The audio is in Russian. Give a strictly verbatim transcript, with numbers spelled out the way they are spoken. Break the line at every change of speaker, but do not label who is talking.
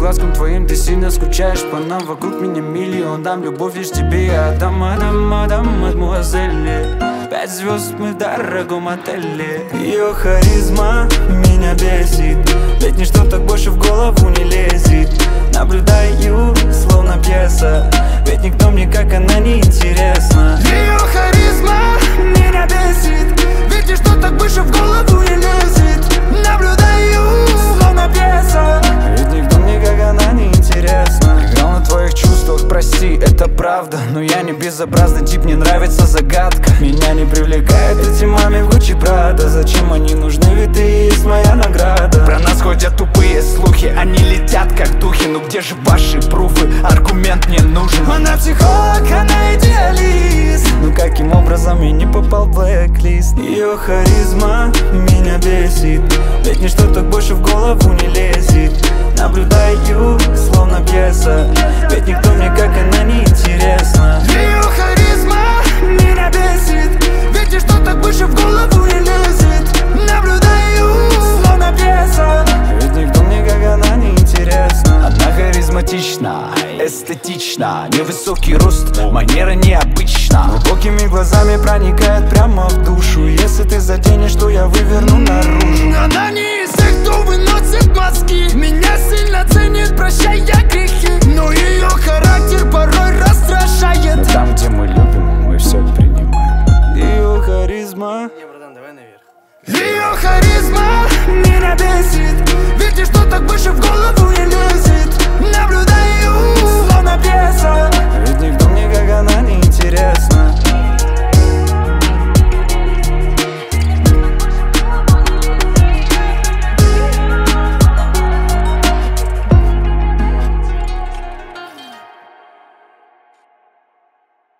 глазкам твоим ты сильно скучаешь по нам. Вокруг меня миллион, дам любовь лишь тебе я отдам, отдам, отдам, мадемуазель. Пять звезд мы в дорогом отеле. Ее харизма меня бесит, ведь ничто так больше в голову не лезет. Наблюдаю, словно пьеса, ведь никто мне как она не интересна. Ее харизма меня бесит, ведь ничто так больше в голову не лезет. Наблюдаю, словно пьеса, ведь никто мне как она не интересна. Играл на твоих чувствах, прости, это правда, но я не безобразный тип, мне нравится загадка. Меня не привлекают эти маме в Гуччи Прада. Зачем они нужны, ведь ты есть моя награда.
Про нас ходят тупые слухи, они летят как духи. Ну где же ваши пруфы, аргумент мне нужен.
Она психолог, она идеалист. Ну каким образом я не попал в блэк-лист? Ее харизма меня бесит, ведь ничто так больше в голову не лезет. Наблюдаю, словно пьеса, ведь никто мне как она не интересна. Ее харизма меня бесит, ведь ничто так больше в голову не лезет. Наблюдаю, словно пьеса, ведь никто мне как она не интересна.
Она харизматична, эстетична, невысокий рост, манера необычна.
Глубокими глазами проникает прямо в душу. Если ты заденешь, то я выверну наружу.
Она не из тех, кто выносит мозги. Меня сильно ценит, прощая грехи, но ее характер порой раз